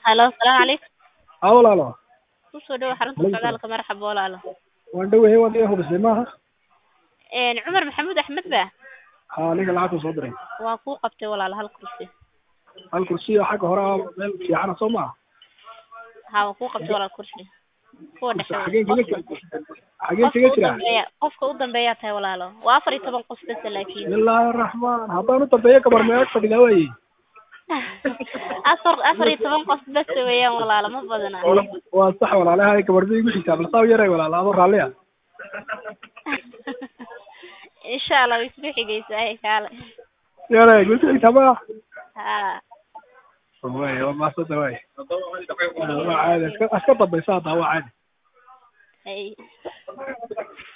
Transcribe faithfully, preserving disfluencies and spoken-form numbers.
Hello, السلام عليكم. اه walaalo kusoo dhawaad xarunta Calaykum salaam. socdaalka marxaba walaalo. waan dhawahay waan iga hubisay maaha Een Cumar Maxamuud Axmed ba haa aniga lacagta soo diray waa ku qabtay walaalo hal kursi. hal kursi oo xagga hore ah meel fiican soo maaha Ha waa ku qabtay walaalo kursi. Kuwa dhaxay. xageen kaga jira xageen kaga jira Qofka u dambeeya tahay walaalo. Waa afar iyo toban qof bas laakiin. bismillaahi raxmaan haddaan u dambeeyo kabar meeq fadhiga way afar afar iyo toban qof bas weeyaan walaalo ma badana. waa sax walaalahay kabar bay igu xisaab la saaw yaray walaalo ado raaliya insha Allah isku xigeysaa kale. yaray gudu xisaaba Ha way waa ma soo daway waa caadi iska iska dambaysa taa waa caadi ay